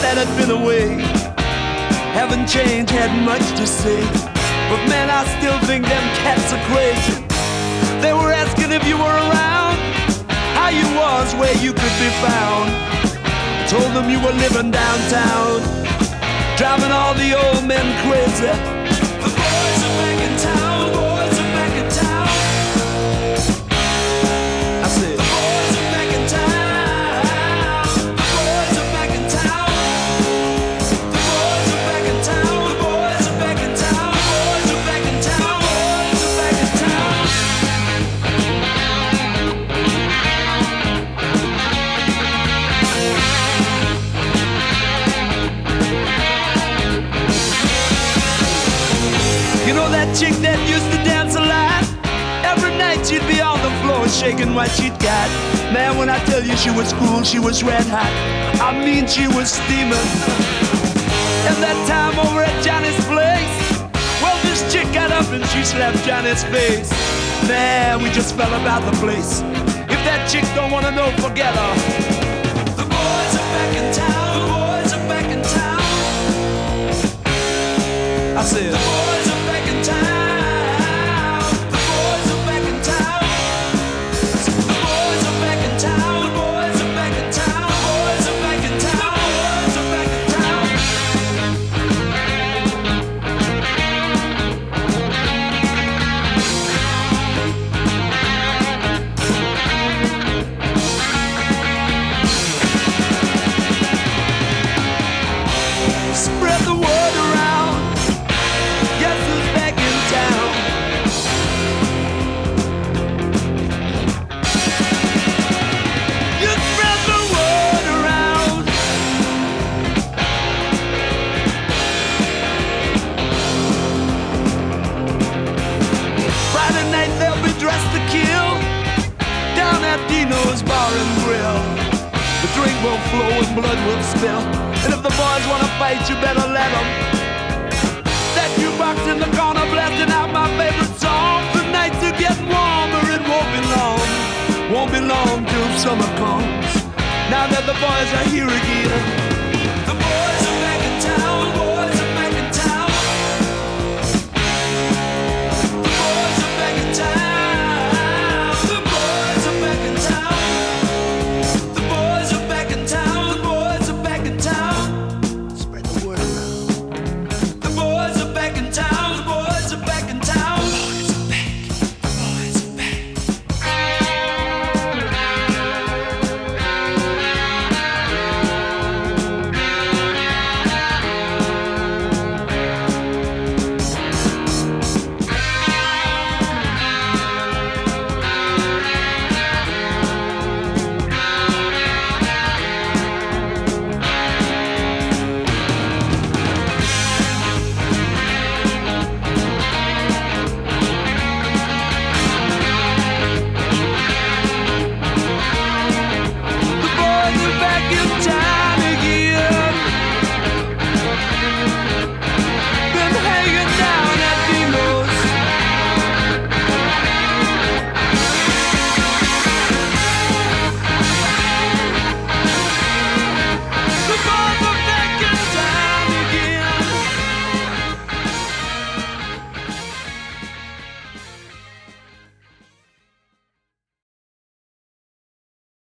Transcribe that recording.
that had been away. Haven't changed, had much to say. But man, I still think them cats are crazy. They were asking if you were around, how you was, where you could be found. I told them you were living downtown, driving all the old men crazy. The boys are back in town, the boys are back in town. I said, the boys are back in town, the boys are back in town. The boys are back in town, the boys are back in town, the boys are back in town, the boys are back in town. You know that chick that used to dance a lot? Every night she'd be on the floor shaking what she'd got. Man, when I tell you she was cool, she was red hot. I mean, she was steaming. And that time over at Johnny's place, well, this chick got up and she slapped Johnny's face. Man, we just fell about the place. If that chick don't wanna know, forget her. The boys are back in town, the boys are back in town. I said, the boys are back in town, the boys are back in town. The boys are back in town, the boys are back in town, the boys are back in town, the boys are back in town. Spread the word around. Guess who's back in town? You spread the word around. Friday night they'll be dressed to kill down at Dino's Bar and Grill. The drink will flow and blood will spill. And if the boys wanna fight, you better let them. That jukebox in the corner blasting out my favorite song. The nights are getting warmer, it won't be long till summer comes. Now that the boys are here again.